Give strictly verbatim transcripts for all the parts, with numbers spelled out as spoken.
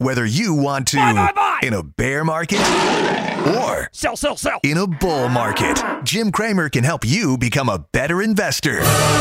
Whether you want to buy, buy, buy. in a bear market or sell, sell, sell. in a bull market, Jim Cramer can help you become a better investor.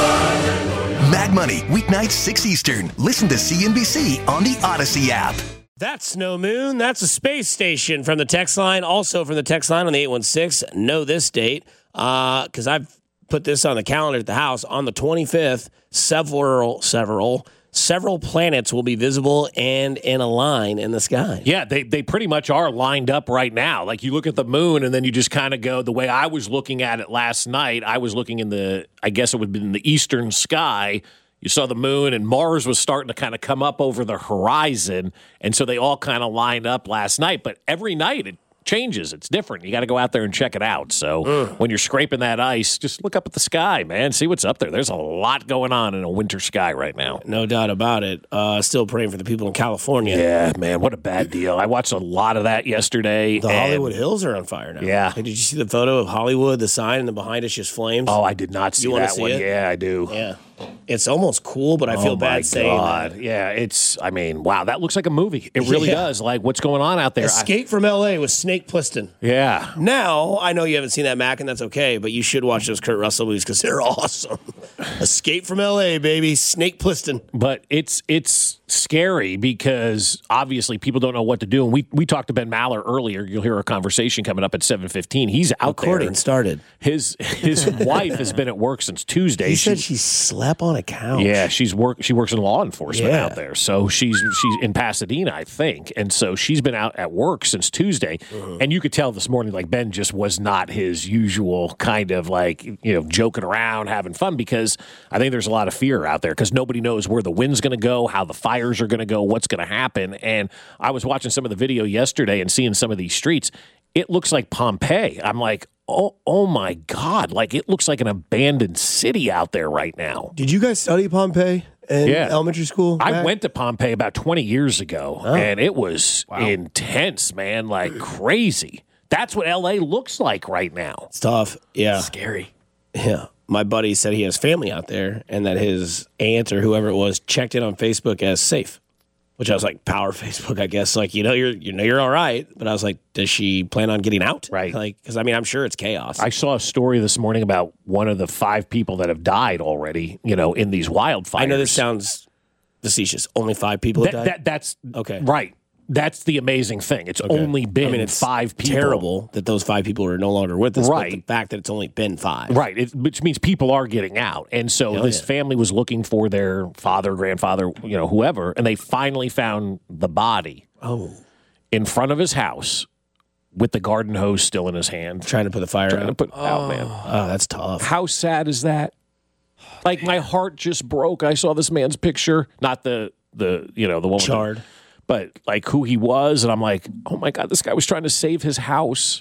Mag Money, weeknights six Eastern. Listen to C N B C on the Odyssey app. That's no moon. That's a space station from the text line. Also from the text line on the eight one six. Know this date because uh, I've put this on the calendar at the house. On the twenty-fifth, several, several, several planets will be visible and in a line in the sky. Yeah, they, they pretty much are lined up right now. Like, you look at the moon, and then you just kind of go, the way I was looking at it last night, I was looking in the, I guess it would be in the eastern sky. You saw the moon, and Mars was starting to kind of come up over the horizon, and so they all kind of lined up last night. But every night it changes. It's different. You got to go out there and check it out. So mm. when you're scraping that ice, just look up at the sky, man. See what's up there. There's a lot going on in a winter sky right now. No doubt about it. Uh, still praying for the people in California. Yeah, man, what a bad deal. I watched a lot of that yesterday. The Hollywood Hills are on fire now. Yeah. Hey, did you see the photo of Hollywood, the sign, and then behind it's just flames? Oh, I did not see you that see one. It? Yeah, I do. Yeah. It's almost cool, but I feel oh bad saying God. that. Yeah, it's, I mean, wow, that looks like a movie. It really yeah. does. Like, what's going on out there? Escape I, from L A with Snake Plissken. Yeah. Now, I know you haven't seen that, Mac, and that's okay, but you should watch those Kurt Russell movies because they're awesome. Escape from L A, baby. Snake Plissken. But it's it's scary because obviously people don't know what to do. And we, we talked to Ben Maller earlier. You'll hear a conversation coming up at seven fifteen. He's out Recording there. started. His his wife has been at work since Tuesday. He she, said she slept on a couch. Yeah, she's work. She works in law enforcement yeah. out there. So she's she's in Pasadena, I think. And so she's been out at work since Tuesday. Uh-huh. And you could tell this morning, like, Ben just was not his usual kind of like, you know, joking around, having fun, because I think there's a lot of fear out there because nobody knows where the wind's going to go, how the fires are going to go, what's going to happen. And I was watching some of the video yesterday and seeing some of these streets. It looks like Pompeii. I'm like, oh, oh my God. Like, it looks like an abandoned city out there right now. Did you guys study Pompeii in yeah. elementary school? I Matt? went to Pompeii about twenty years ago, oh. and it was wow. intense, man, like crazy. That's what L A looks like right now. It's tough. Yeah. Scary. Yeah. My buddy said he has family out there and that his aunt or whoever it was checked in on Facebook as safe, which I was like, power Facebook, I guess. Like, you know, you're, you know, you're all right. But I was like, does she plan on getting out? Right. Like, because I mean, I'm sure it's chaos. I saw a story this morning about one of the five people that have died already, you know, in these wildfires. I know this sounds facetious. Only five people have that, died? that, that's okay. Right. That's the amazing thing. It's okay. only been I mean, it's five people. Terrible that those five people are no longer with us. Right. But the fact that it's only been five. Right. It, which means people are getting out. And so Hell this yeah. family was looking for their father, grandfather, you know, whoever, and they finally found the body. Oh. In front of his house with the garden hose still in his hand. Trying to put the fire Trying out. to put it oh. out, man. Oh, that's tough. How sad is that? Like, my heart just broke. I saw this man's picture. Not the, the you know, the one Charred. With the, but like who he was, and I'm like, oh my God, this guy was trying to save his house,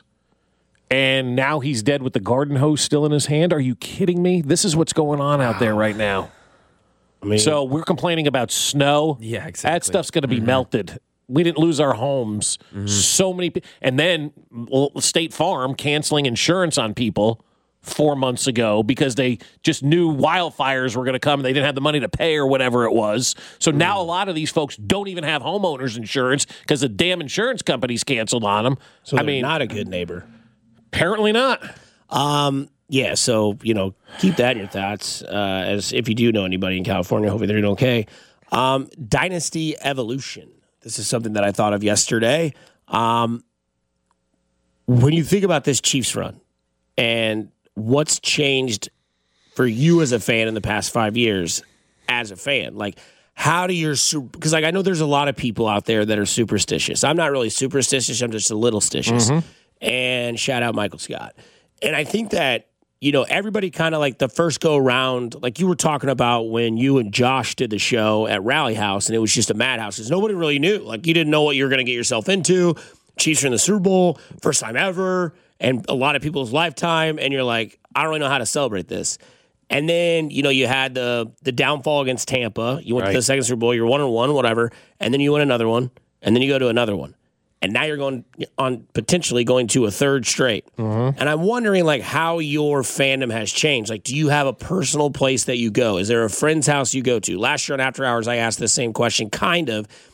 and now he's dead with the garden hose still in his hand. Are you kidding me? This is what's going on out there right now. I mean, so we're complaining about snow. Yeah, exactly. That stuff's going to be mm-hmm. melted. We didn't lose our homes. Mm-hmm. So many, and then well, State Farm canceling insurance on people four months ago because they just knew wildfires were going to come and they didn't have the money to pay or whatever it was. So now a lot of these folks don't even have homeowners insurance because the damn insurance companies canceled on them. So I mean, not a good neighbor. Apparently not. Um, yeah, so, you know, keep that in your thoughts. Uh, as if you do know anybody in California, hopefully they're doing okay. Um, Dynasty Evolution. This is something that I thought of yesterday. Um, when you think about this Chiefs run and what's changed for you as a fan in the past five years as a fan? Like, how do your – because, like, I know there's a lot of people out there that are superstitious. I'm not really superstitious. I'm just a little stitious. Mm-hmm. And shout out Michael Scott. And I think that, you know, everybody kind of like the first go around, like you were talking about when you and Josh did the show at Rally House, and it was just a madhouse because nobody really knew. Like, you didn't know what you were going to get yourself into. Chiefs are in the Super Bowl, first time ever. And a lot of people's lifetime, and you're like, I don't really know how to celebrate this. And then, you know, you had the the downfall against Tampa. You went right. to the second Super Bowl. You're one and one, whatever. And then you win another one. And then you go to another one. And now you're going on potentially going to a third straight. Mm-hmm. And I'm wondering, like, how your fandom has changed. Like, do you have a personal place that you go? Is there a friend's house you go to? Last year on After Hours, I asked the same question, kind of.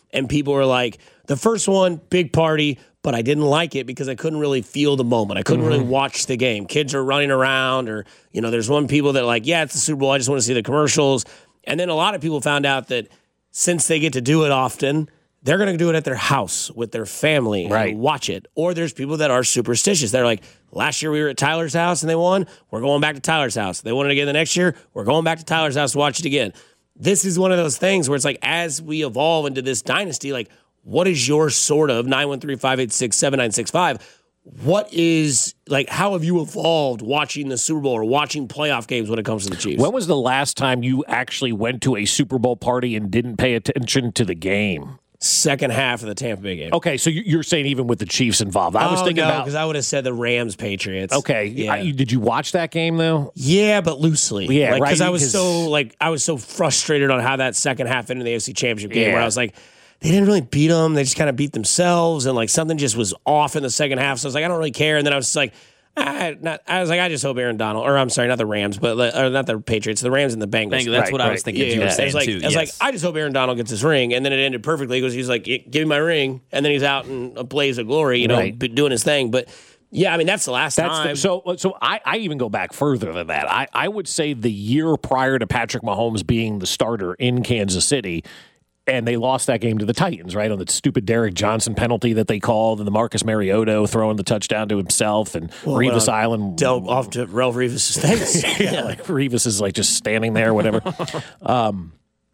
and people were like, the first one, big party, but I didn't like it because I couldn't really feel the moment. I couldn't mm-hmm. really watch the game. Kids are running around, or, you know, there's one people that are like, yeah, it's the Super Bowl. I just want to see the commercials. And then a lot of people found out that since they get to do it often, they're going to do it at their house with their family right. and watch it. Or there's people that are superstitious. They're like, last year we were at Tyler's house and they won. We're going back to Tyler's house. They won it again the next year. We're going back to Tyler's house to watch it again. This is one of those things where it's like, as we evolve into this dynasty, like, what is your sort of nine one three, five eight six, seven nine six five? What is, like, how have you evolved watching the Super Bowl or watching playoff games when it comes to the Chiefs? When was the last time you actually went to a Super Bowl party and didn't pay attention to the game? Second half of the Tampa Bay game. Okay, so you're saying even with the Chiefs involved. I was oh, thinking no, about... because I would have said the Rams-Patriots. Okay, yeah. I, did you watch that game, though? Yeah, but loosely. Yeah, like, right. Because I was so, like, I was so frustrated on how that second half ended the A F C Championship game, yeah. where I was like, they didn't really beat them. They just kind of beat themselves, and, like, something just was off in the second half. So I was like, I don't really care. And then I was just like, I, not, I was like, I just hope Aaron Donald, or I'm sorry, not the Rams, but or not the Patriots, the Rams and the Bengals. Bengals that's right, what right. I was thinking. Yeah, you yeah. were saying I was like, too. I was yes. like, I just hope Aaron Donald gets his ring, and then it ended perfectly because he's like, give me my ring, and then he's out in a blaze of glory, you know, right. doing his thing. But yeah, I mean, that's the last That's time. the, so, so I, I even go back further than that. I, I would say the year prior to Patrick Mahomes being the starter in Kansas City, and they lost that game to the Titans, right, on the stupid Derek Johnson penalty that they called, and the Marcus Mariota throwing the touchdown to himself, and well, Revis uh, Island. Dealt off to Ralph Revis' face. yeah, yeah, like Revis is like just standing there, whatever. um,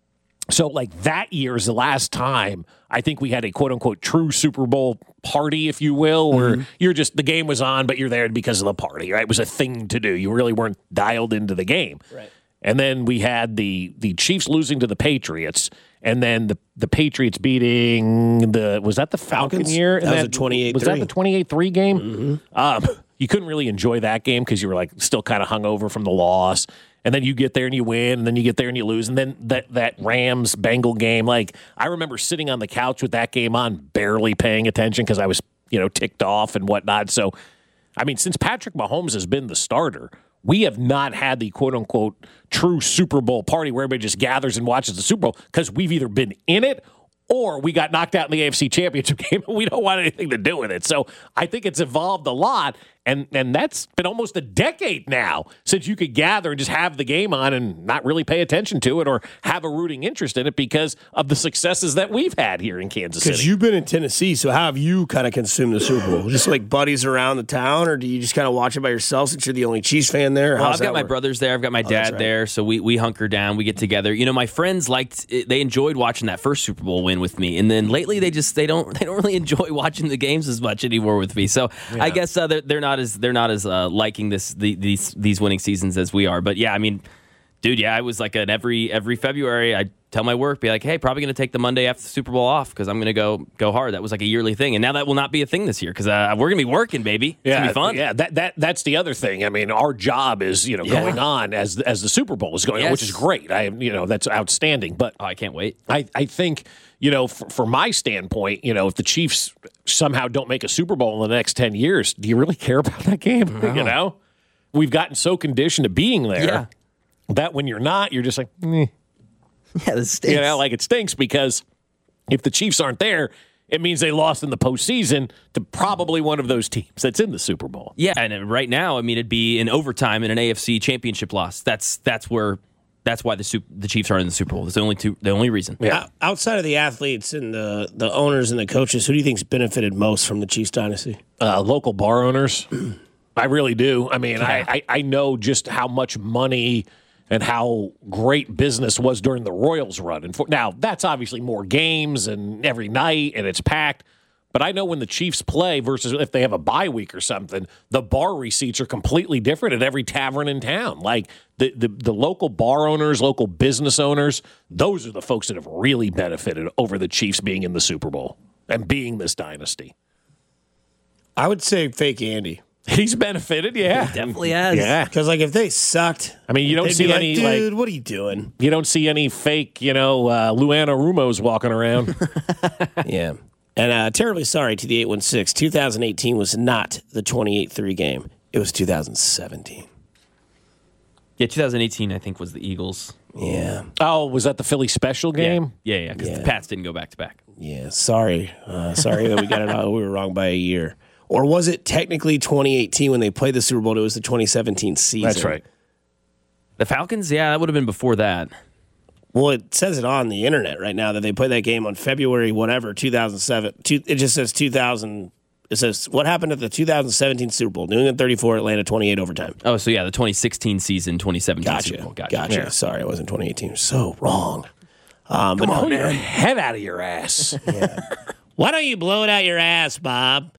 so, like, that year is the last time I think we had a quote-unquote true Super Bowl party, if you will, where mm-hmm. you're just, the game was on, but you're there because of the party, right? It was a thing to do. You really weren't dialed into the game. Right. And then we had the the Chiefs losing to the Patriots, and then the, the Patriots beating the, was that the Falcon Falcons? year? That, that was a twenty-eight three. Was that the twenty-eight three game? Mm-hmm. Um, you couldn't really enjoy that game because you were like still kind of hungover from the loss. And then you get there and you win, and then you get there and you lose. And then that, that Rams-Bengal game, like, I remember sitting on the couch with that game on, barely paying attention because I was, you know, ticked off and whatnot. So, I mean, since Patrick Mahomes has been the starter, we have not had the quote-unquote true Super Bowl party where everybody just gathers and watches the Super Bowl because we've either been in it or we got knocked out in the A F C Championship game and we don't want anything to do with it. So I think it's evolved a lot, and, and that's been almost a decade now since you could gather and just have the game on and not really pay attention to it or have a rooting interest in it because of the successes that we've had here in Kansas City. Because you've been in Tennessee, so how have you kind of consumed the Super Bowl? Just like buddies around the town, or do you just kind of watch it by yourself since you're the only Chiefs fan there? Well, How's I've got that my work? brothers there. I've got my Oh, dad right. there, so we, we hunker down. We get together. You know, my friends liked it, they enjoyed watching that first Super Bowl win with me, and then lately they just they don't they don't really enjoy watching the games as much anymore with me. So Yeah. I guess uh, they're, they're not as they're not as uh, liking this the, these these winning seasons as we are. But yeah, I mean, dude, yeah, I was like an every every February I tell my work, be like, hey, probably going to take the Monday after the Super Bowl off because I'm going to go go hard. That was like a yearly thing, and now that will not be a thing this year because uh, we're going to be working, baby. It's Yeah, going to be fun. Yeah, that, that that's the other thing. I mean, our job is you know Yeah. going on as as the Super Bowl is going on, Yes. which is great. I you know that's outstanding. But Oh, I can't wait. I I think you know for, for my standpoint, you know, if the Chiefs somehow don't make a Super Bowl in the next ten years, do you really care about that game? No. You know, we've gotten so conditioned to being there Yeah. that when you're not, you're just like, eh. Yeah, this stinks. You know, like it stinks because if the Chiefs aren't there, it means they lost in the postseason to probably one of those teams that's in the Super Bowl. Yeah, and right now, I mean, it'd be in overtime in an A F C Championship loss. That's that's where that's why the Super, the Chiefs are in the Super Bowl. That's the only two, the only reason. Yeah. O- Outside of the athletes and the, the owners and the coaches, who do you think's benefited most from the Chiefs dynasty? Uh, local bar owners, I really do. I mean, I, I I know just how much money and how great business was during the Royals run. And for, now, that's obviously more games and every night, and it's packed. But I know when the Chiefs play versus if they have a bye week or something, the bar receipts are completely different at every tavern in town. Like the, the, the local bar owners, local business owners, those are the folks that have really benefited over the Chiefs being in the Super Bowl and being this dynasty. I would say fake Andy. He's benefited, yeah. Definitely has. Yeah. Because, like, if they sucked, I mean, you don't they'd see be like, any, dude, like, what are you doing? you don't see any fake, you know, uh, Luana Rumos walking around. Yeah. And uh, terribly sorry to the eight one six. two thousand eighteen was not the twenty-eight three game. It was two thousand seventeen. Yeah, Yeah, twenty eighteen, I think, was the Eagles. Yeah. Oh, was that the Philly special game? Yeah, yeah, because Yeah. the Pats didn't go back to back. Yeah. Sorry. Uh, sorry that we got it out. We were wrong by a year. Or was it technically twenty eighteen when they played the Super Bowl? It was the twenty seventeen season. That's right. The Falcons, yeah, that would have been before that. Well, it says it on the internet right now that they played that game on February whatever two thousand seven. Two, it just says two thousand. It says what happened at the two thousand seventeen Super Bowl: New England thirty-four, Atlanta twenty-eight overtime. Oh, so yeah, the twenty sixteen season, twenty seventeen Gotcha. Super Bowl. Gotcha. Gotcha. Yeah. Sorry, it wasn't twenty eighteen. So wrong. Um, but Come on, no, your head out of your ass. Why don't you blow it out your ass, Bob?